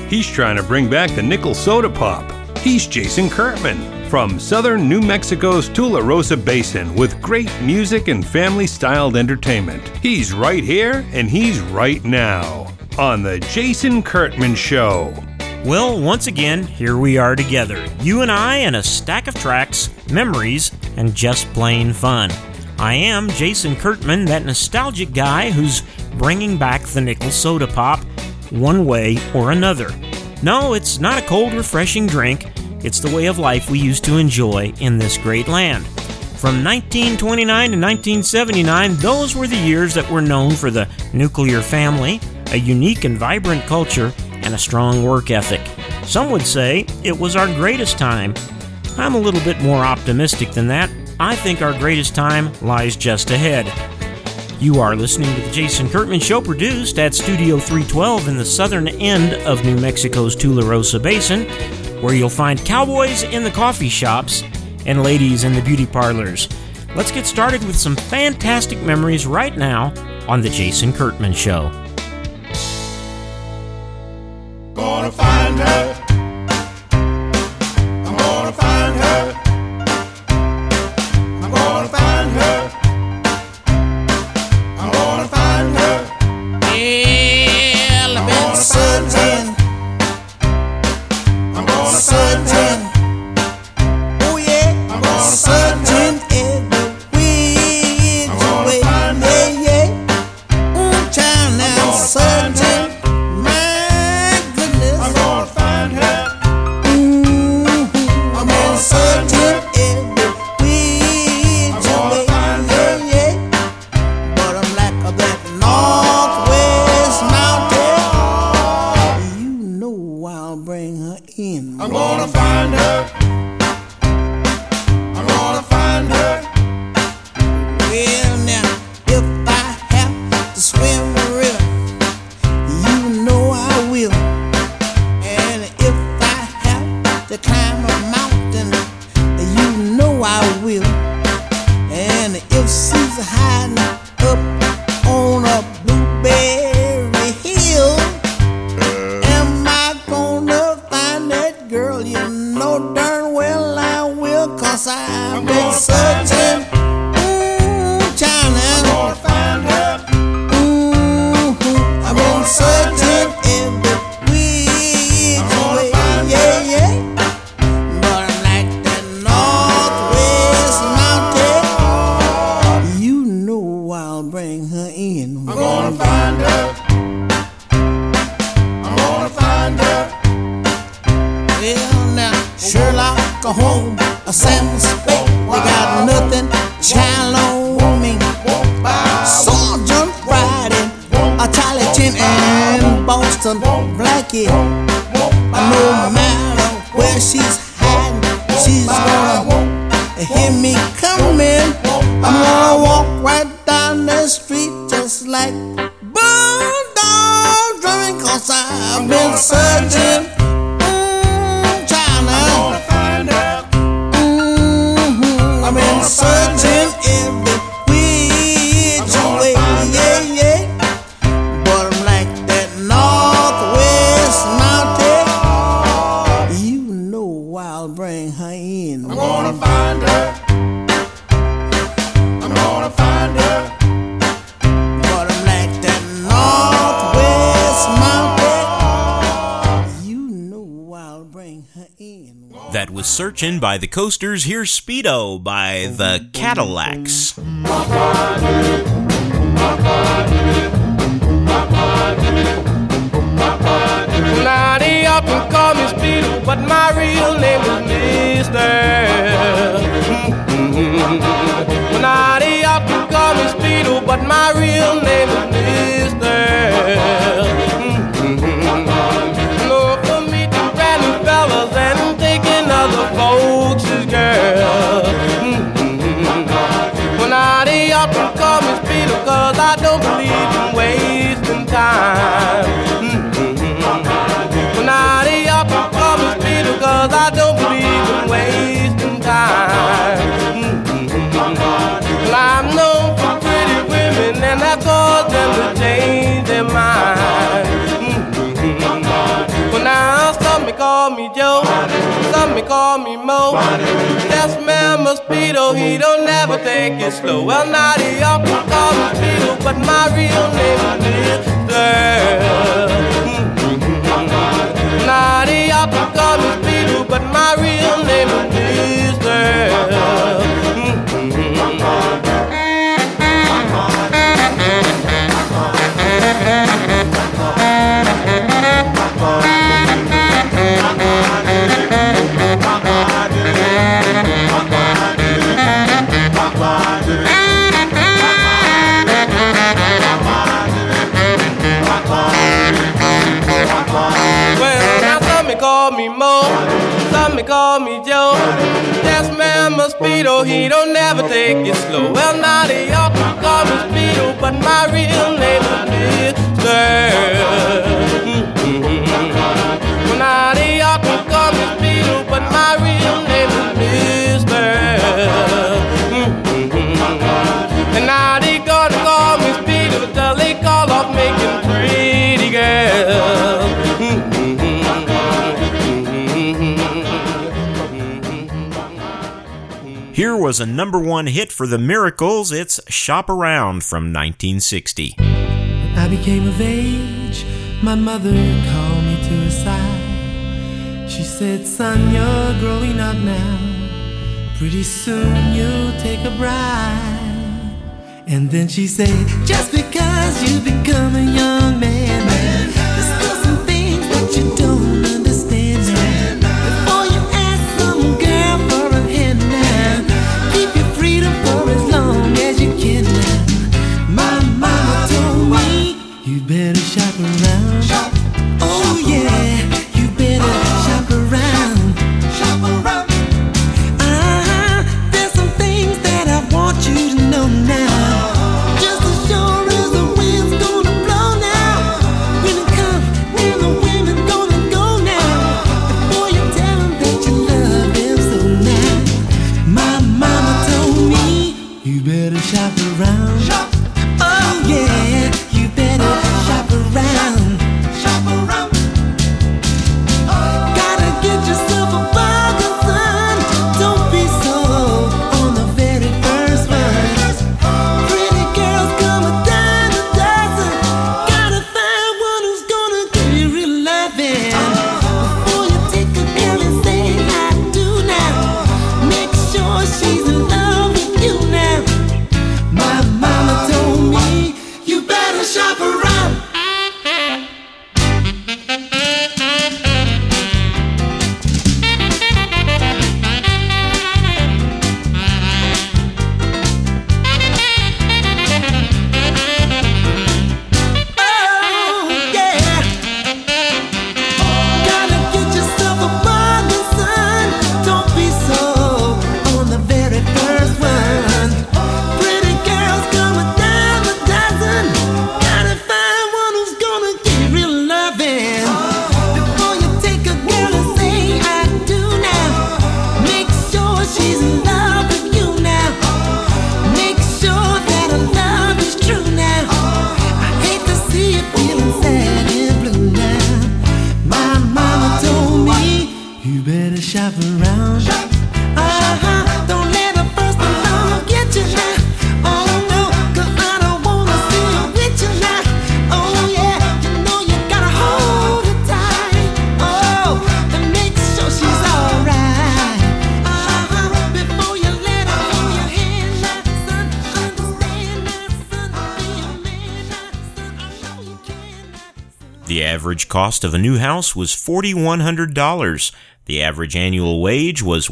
He's trying to bring back the nickel soda pop. He's Jason Kurtman from southern New Mexico's Tularosa Basin with great music and family-styled entertainment. He's right here and he's right now on The Jason Kurtman Show. Well, once again, here we are together. You and I and a stack of tracks, memories, and just plain fun. I am Jason Kurtman, that nostalgic guy who's bringing back the nickel soda pop one way or another. No, it's not a cold, refreshing drink. It's the way of life we used to enjoy in this great land. From 1929 to 1979, those were the years that were known for the nuclear family, a unique and vibrant culture, and a strong work ethic. Some would say it was our greatest time. I'm a little bit more optimistic than that. I think our greatest time lies just ahead. You are listening to The Jason Kurtman Show, produced at Studio 312 in the southern end of New Mexico's Tularosa Basin, where you'll find cowboys in the coffee shops and ladies in the beauty parlors. Let's get started with some fantastic memories right now on The Jason Kurtman Show. Gonna find her. I'm gonna find her. I'm gonna find her. I'm gonna find her. Yeah, I've been searching. I'm gonna Searching. Oh yeah, I'm gonna searching every which I'm gonna way. find her. Yeah, yeah. Child, now gonna find searching. My goodness. I'm gonna find her. I'm gonna searching every which I'm gonna way. find her. Yeah, yeah. But I'm like that northwest mountain. You know I'll bring her in. I'm gonna find her. I'm gonna find her. Well now, if I have to swim the river, you know I will. And if I have to climb a mountain, you know I will. And if she's hiding up on a blueberry hill, am I gonna find that girl? You know darn well I will, 'cause I've been gonna find searching. Child, I'm now. gonna find her. I've been searching every which way. find Yeah, her. yeah. But I'm like that northwest mountain. You know I'll bring her in. I'm gonna find her. I'm gonna find her. Well now, Sherlock Holmes, a Sam Spade, they got nothing, child on me. Sergeant Friday, a Charlie Chin and Boston Blackie. No matter where she's hiding, she's gonna hear me coming. I'm gonna walk right down the street just like bulldog drumming, 'cause I've been searching. Child now. Gonna find her. I've been searching every which way, yeah, yeah. But I'm like that northwest mountain. You know I'll bring her in. I'm gonna find her. I'm gonna find her. But I'm like that northwest mountain. You know I'll bring her in. That was Searchin' by the Coasters. Here's Speedo by the Cadillacs. Now they often call me Speedo, but my real name is Mister. Now they often call me Speedo, but my real name is Mister. No, for me to brand fellas and taking other folks' girl. Now they often call me Speedo. call me Mo. That's man Mosquito, he don't never take it slow. Well, now they all call me Speedo, but my real name is Mister. Now they all call me Speedo, but my real name is Mister. Well, now some may call me Mo, some may call me Joe. That's man Mosquito, he don't never take it slow. Well, now they all call me Speedo, but my real name is Mister. Well, now they all call me Speedo, but my real name is Mister. And now they gonna call me Speedo till they call off making pretty girls. Here was a number one hit for the Miracles. It's Shop Around from 1960. When I became of age, my mother called me to her side. She said, son, you're growing up now. Pretty soon you'll take a bride. And then she said, just because you become a young man, there's still some things that you don't understand now. Before you ask some girl for a hand now, keep your freedom for as long as you can now. My mama told me, you better shop around. Shop. Oh yeah, you better shop around. Shop around. There's some things that I want you to know now. Just as sure as the wind's gonna blow now, when it comes and the women gonna go now, before you tell them that you love them so now. My mama told me, you better shop around. Shop. Oh yeah, you better shop around. Shop around. Gotta get yourself a bargain, son. Don't be sold on the very first one. Pretty girls come a dime a dozen. Gotta find one who's gonna give you real loving. Before you take a girl and say I do now, make sure she's in love with you now. My mama told me, you better shop around. Oh, yeah. Gotta get yourself a bargain, son. Don't be sold on the very first one. Pretty girls come a dime a dozen. Gotta find one who's gonna give you real loving. Before you take a girl and say I do now, make sure she's in love with you now. Make sure that her love is true now. I hate to see you feeling sad and blue now. My mama told me, you better shop around. Don't let a first love get you now. Oh no, 'cause I don't wanna see you with you now. Oh yeah, you know you gotta hold her tight. Oh, and make sure she's alright. Before you let her hold your hand now, son. Understand that, son. Be a man now, son. I know you can now, son. The average cost of a new house was $4,100. The average annual wage was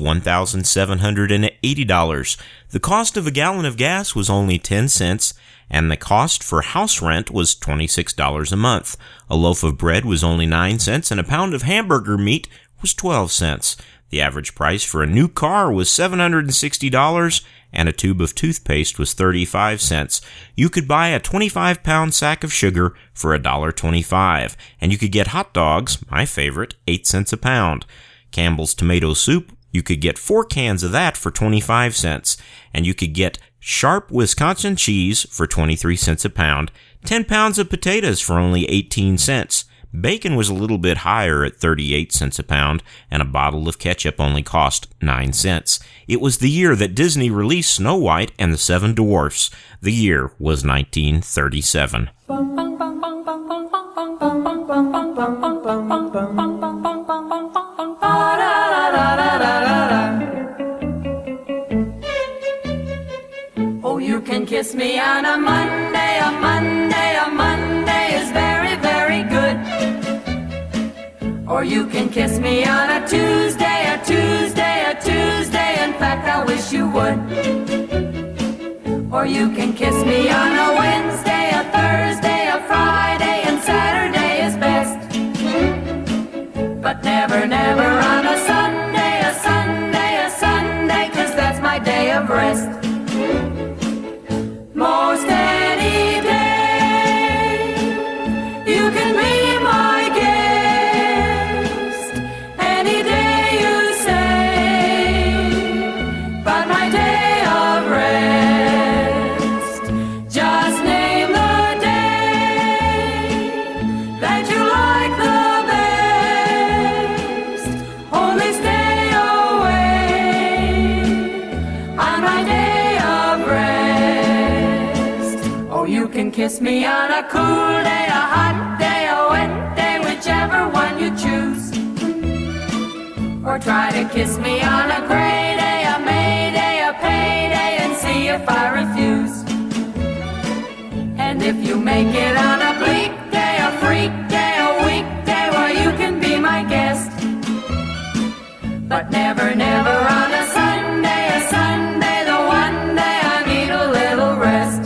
$1,780. The cost of a gallon of gas was only 10 cents, and the cost for house rent was $26 a month. A loaf of bread was only 9 cents, and a pound of hamburger meat was 12 cents. The average price for a new car was $760, and a tube of toothpaste was 35 cents. You could buy a 25-pound sack of sugar for $1.25, and you could get hot dogs, my favorite, 8 cents a pound. Campbell's tomato soup, you could get 4 cans of that for 25 cents, and you could get Sharp Wisconsin cheese for 23 cents a pound, 10 pounds of potatoes for only 18 cents. Bacon was a little bit higher at 38 cents a pound, and a bottle of ketchup only cost 9 cents. It was the year that Disney released Snow White and the Seven Dwarfs. The year was 1937. Oh, you can kiss me on a Monday, a Monday, a Monday is very, very good. Or you can kiss me on a Tuesday, a Tuesday, a Tuesday, in fact I wish you would. Or you can kiss me on a Wednesday, a Thursday, a Friday, and Saturday is best. But never, never on a Sunday, a Sunday, a Sunday, 'cause that's my day of rest. Most any day, you can be my guest. Any day you say, but my day of rest. Just name the day that you like the best. Only stay away on my day of rest. Oh, you can kiss me on a cool day, a hot day, a wet day, whichever one you choose. Or try to kiss me on a gray day, a May day, a payday, and see if I refuse. And if you make it on a bleak day, a freak day, a weekday, well, you can be my guest. But never, never on a Sunday, the one day I need a little rest.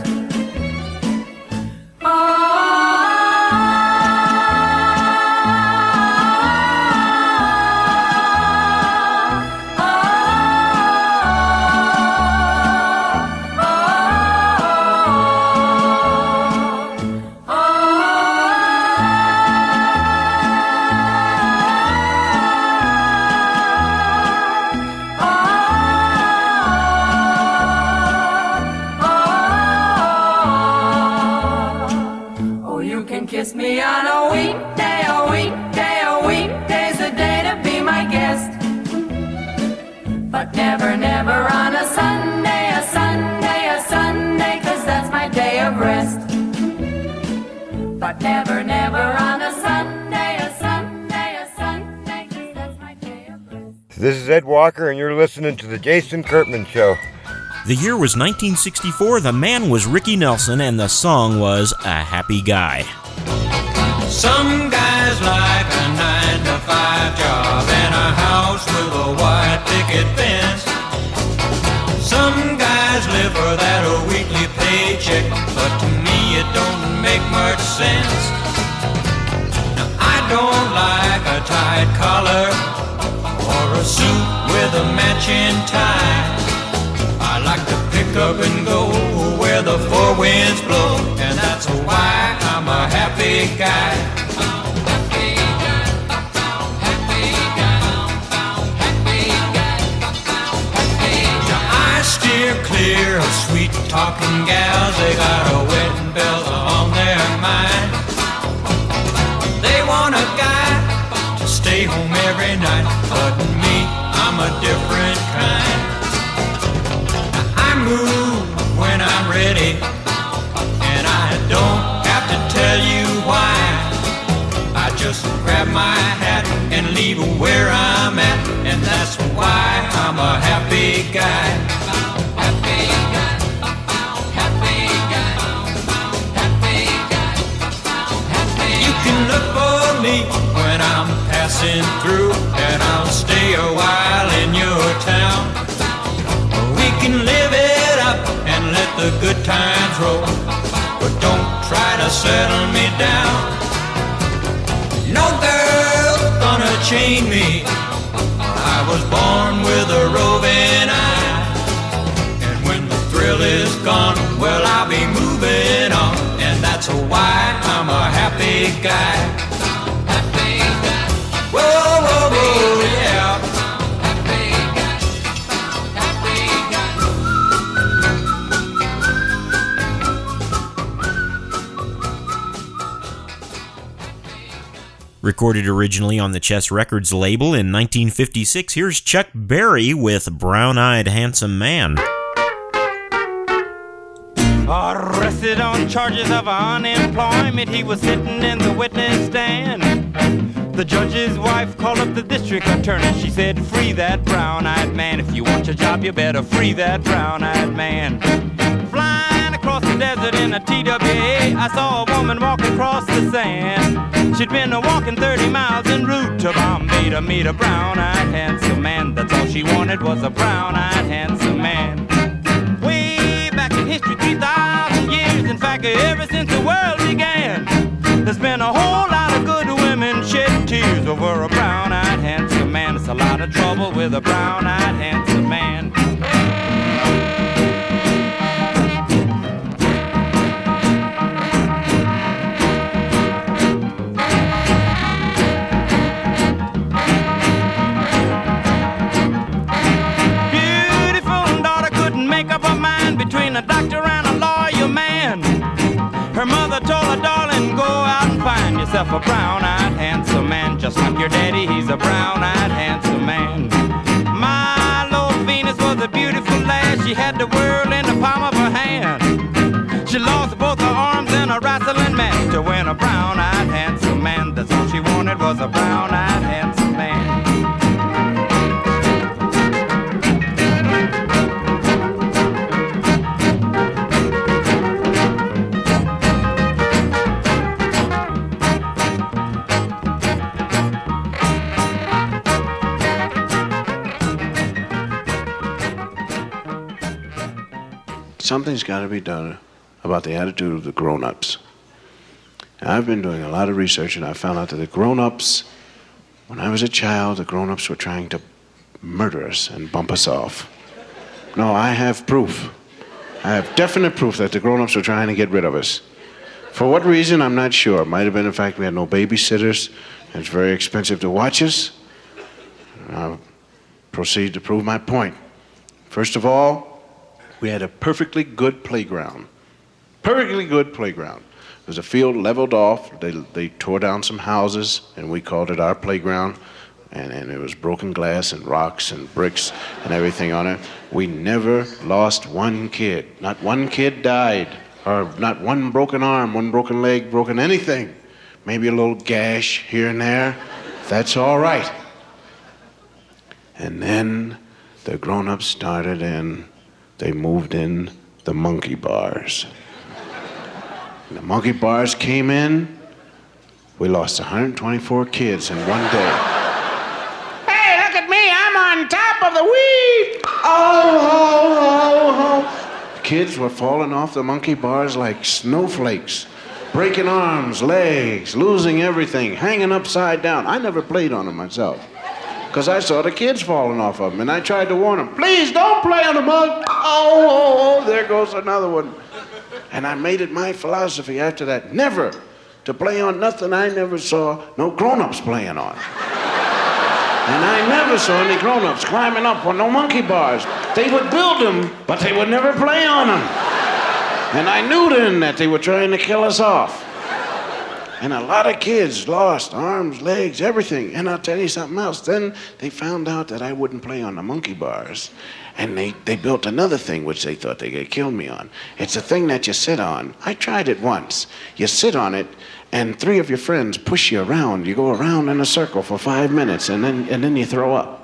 Kiss me on a weekday, a weekday, a weekday's the day to be my guest. But never, never on a Sunday, a Sunday, a Sunday, 'cause that's my day of rest. But never, never on a Sunday, a Sunday, a Sunday, 'cause that's my day of rest. This is Ed Walker, and you're listening to The Jason Kurtman Show. The year was 1964, the man was Ricky Nelson, and the song was A Happy Guy. Some guys like a 9-to-5 job and a house with a white picket fence. Some guys live for that weekly paycheck, but to me it don't make much sense. Now I don't like a tight collar or a suit with a matching tie. I like to pick up and go where the four winds blow, and that's why I'm a happy guy. Happy guy, happy guy, happy guy, happy guy. I steer clear of sweet-talking gals. They got a wedding bell on their mind. They want a guy to stay home every night, but me, I'm a different kind. I move when I'm ready, and I don't have to tell you why. I just grab my hat and leave where I'm at, and that's why I'm a happy guy. Happy guy, happy guy, happy guy, happy. You can look for me when I'm passing through, and I'll stay a while in your town. We can live it up and let the good times roll, but don't try to settle me down. No girl's gonna chain me. I was born with a roving eye, and when the thrill is gone, well, I'll be moving on, and that's why I'm a happy guy. Happy guy. Whoa, whoa, whoa, yeah. Happy guy. Happy guy. Recorded originally on the Chess Records label in 1956, here's Chuck Berry with Brown-Eyed Handsome Man. Arrested on charges of unemployment, he was sitting in the witness stand. The judge's wife called up the district attorney. She said, free that brown-eyed man. If you want your job, you better free that brown-eyed man. Flying across the desert in a TWA, I saw a woman walk across the sand. She'd been walking 30 miles en route to Bombay to meet a brown-eyed handsome man. That's all she wanted was a brown-eyed handsome man. Way back in history, 3,000 years, in fact, ever since the world began, there's been a whole lot of good women shed tears over a brown-eyed handsome man. It's a lot of trouble with a brown-eyed handsome man. Between a doctor and a lawyer man, her mother told her, darling, go out and find yourself a brown-eyed handsome man. Just like your daddy, he's a brown-eyed handsome man. Milo Venus was a beautiful lass. She had the world in the palm of her hand. She lost both her arms in a wrestling match to win a brown-eyed handsome man. That's all she wanted was a brown-eyed handsome man. Something's got to be done about the attitude of the grown-ups. Now, I've been doing a lot of research, and I found out that the grown-ups, when I was a child, the grown-ups were trying to murder us and bump us off. No, I have proof. I have definite proof that the grown-ups were trying to get rid of us. For what reason, I'm not sure. It might have been the fact we had no babysitters, and it's very expensive to watch us. And I'll proceed to prove my point. First of all, we had a perfectly good playground. Perfectly good playground. It was a field leveled off. They tore down some houses, and we called it our playground. And it was broken glass and rocks and bricks and everything on it. We never lost one kid. Not one kid died. Or not one broken arm, one broken leg, broken anything. Maybe a little gash here and there. That's all right. And then the grown-ups started in. They moved in the monkey bars. And the monkey bars came in. We lost 124 kids in one day. Hey, look at me, I'm on top of the weed. Oh. Kids were falling off the monkey bars like snowflakes, breaking arms, legs, losing everything, hanging upside down. I never played on them myself, because I saw the kids falling off of them, and I tried to warn them, please don't play on the mug. Oh, there goes another one. And I made it my philosophy after that, never to play on nothing I never saw no grown-ups playing on. And I never saw any grown-ups climbing up on no monkey bars. They would build them, but they would never play on them. And I knew then that they were trying to kill us off. And a lot of kids lost arms, legs, everything. And I'll tell you something else. Then they found out that I wouldn't play on the monkey bars. And they built another thing which they thought they could kill me on. It's a thing that you sit on. I tried it once. You sit on it, and 3 of your friends push you around. You go around in a circle for 5 minutes, and then you throw up.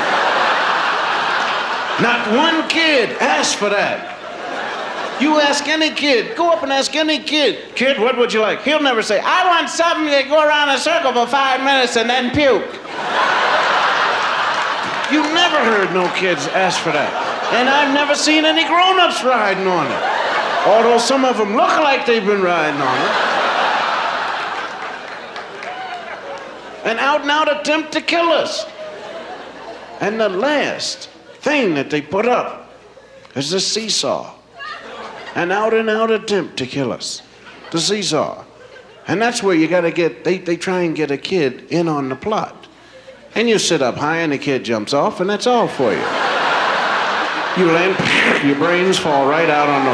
Not one kid asked for that. You ask any kid, go up and ask any kid, kid, what would you like? He'll never say, I want something to go around a circle for 5 minutes and then puke. You never heard no kids ask for that. And I've never seen any grown-ups riding on it. Although some of them look like they've been riding on it. An out-and-out attempt to kill us. And the last thing that they put up is the seesaw. An out-and-out attempt to kill us. The seesaw. And that's where you gotta get, they try and get a kid in on the plot. And you sit up high and the kid jumps off, and that's all for you. You land, your brains fall right out on the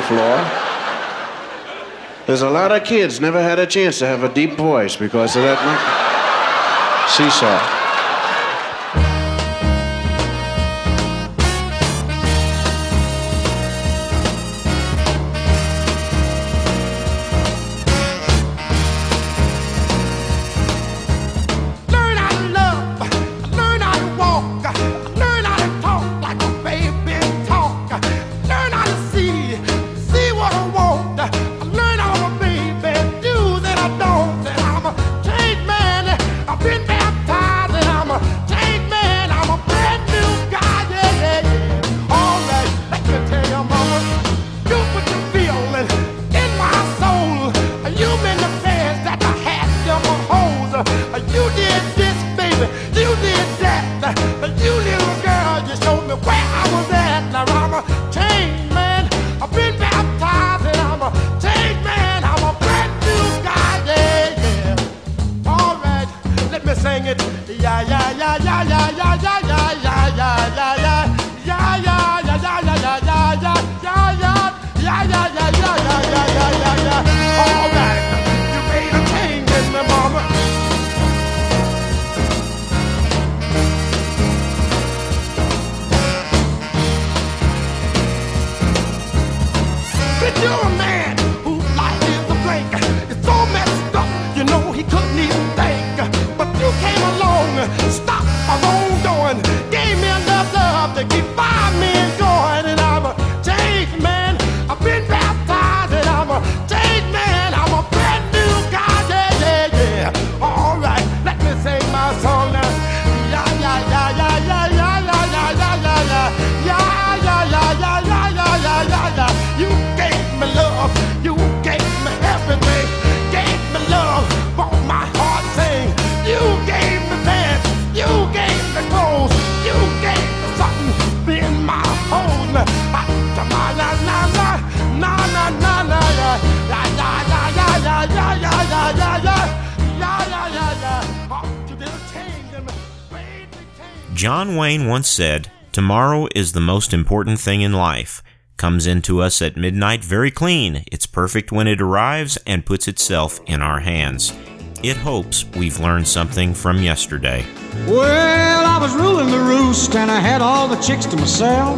floor. There's a lot of kids never had a chance to have a deep voice because of that monkey. Seesaw. John Wayne once said, "Tomorrow is the most important thing in life. Comes into us at midnight very clean. It's perfect when it arrives and puts itself in our hands." It hopes we've learned something from yesterday. Well, I was ruling the roost and I had all the chicks to myself.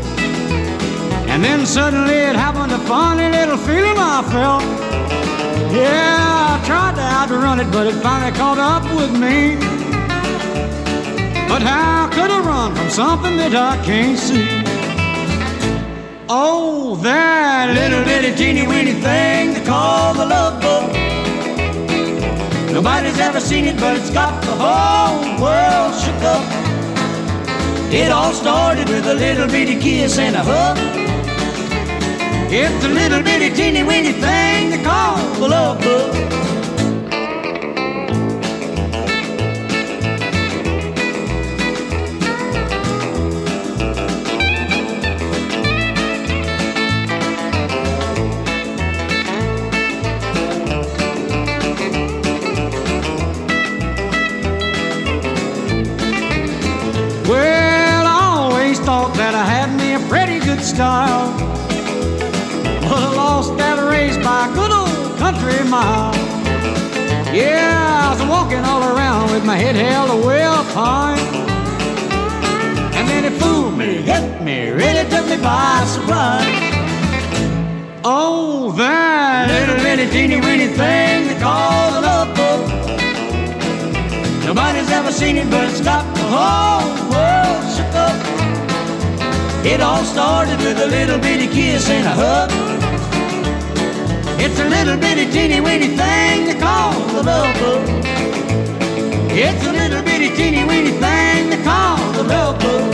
And then suddenly it happened, a funny little feeling I felt. Yeah, I tried to outrun it, but it finally caught up with me. But how could I run from something that I can't see? Oh, that little bitty teeny weeny thing they call the love boat. Nobody's ever seen it, but it's got the whole world shook up. It all started with a little bitty kiss and a hug. It's a little bitty teeny weeny thing they call the love boat. That I had me a pretty good style, but I lost that race by a good old country mile. Yeah, I was walking all around with my head held way up high, and then it fooled me, hit me, really took me by surprise. Oh, that little bitty teeny weeny thing they call the love boat. Nobody's ever seen it, but it's got the whole world shook up. It all started with a little bitty kiss and a hug. It's a little bitty teeny weeny thing they call the love boat. It's a little bitty teeny weeny thing they call the love boat.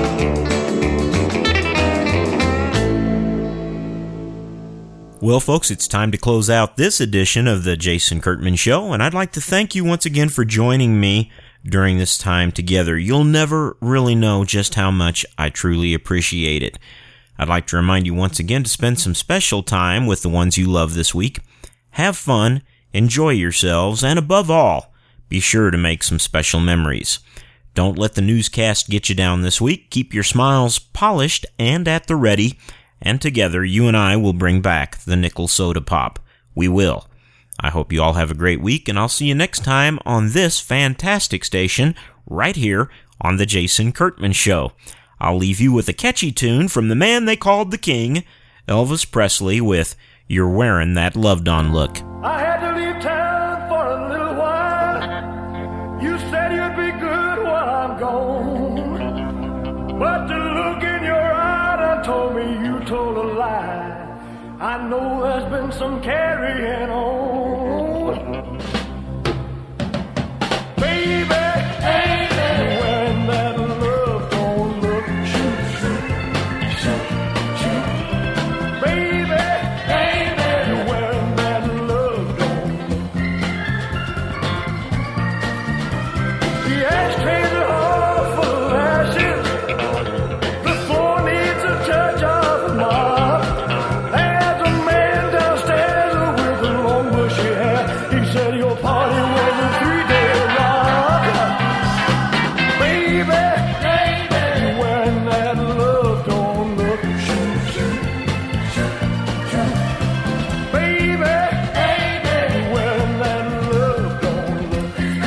Well, folks, it's time to close out this edition of the Jason Kurtman Show, and I'd like to thank you once again for joining me during this time together. You'll never really know just how much I truly appreciate it. I'd like to remind you once again to spend some special time with the ones you love this week. Have fun, enjoy yourselves, and above all, be sure to make some special memories. Don't let the newscast get you down this week. Keep your smiles polished and at the ready, and together you and I will bring back the Nickel Soda Pop. We will. I hope you all have a great week, and I'll see you next time on this fantastic station right here on The Jason Kurtman Show. I'll leave you with a catchy tune from the man they called the King, Elvis Presley, with You're Wearing That Loved On Look. I had to leave town for a little while. You said you'd be good while I'm gone. But the look in your eye done told me you told a lie. I know there's been some carrying on. Baby, baby, when that love don't look, shoot, shoot, shoot, shoot. Baby, baby, when that love don't look. The ashtrays are all full of ashes. The floor needs a touch of mop. There's a man downstairs with a long bushy hair. He said your party was a 3-day rock. Baby, baby, when that love don't look, shoot, shoot, shoot, shoot. Baby, baby, when that love don't look.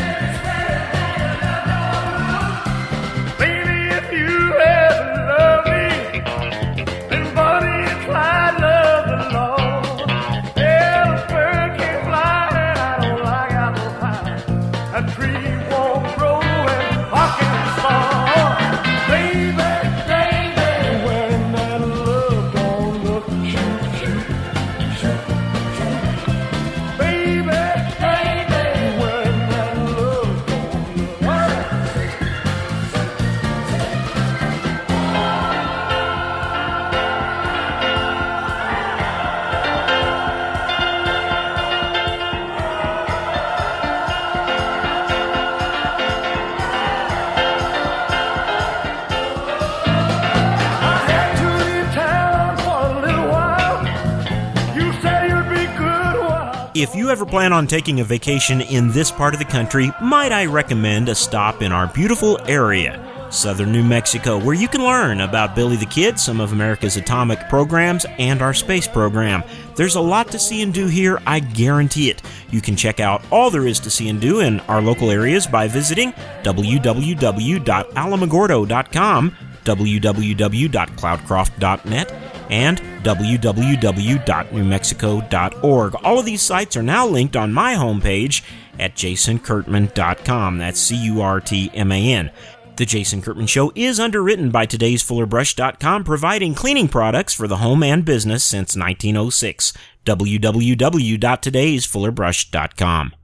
Baby, if you ever love me, then Bonnie and Clyde love the Lord. Yeah, the bird can't fly and I don't like apple pie. A tree won't grow in Arkansas. Baby, baby, when that love don't look, shoot, shoot, shoot, shoot. Baby, baby, when that love don't look. I had to leave town for a little while. You said you'd be good while If you ever plan on taking a vacation in this part of the country, might I recommend a stop in our beautiful area, southern New Mexico, where you can learn about Billy the Kid, some of America's atomic programs, and our space program. There's a lot to see and do here, I guarantee it. You can check out all there is to see and do in our local areas by visiting www.alamogordo.com, www.cloudcroft.net, and www.newmexico.org. All of these sites are now linked on my homepage at jasonkirtman.com. That's CURTMAN. The Jason Kurtman Show is underwritten by Today'sFullerBrush.com, providing cleaning products for the home and business since 1906. www.today'sfullerbrush.com.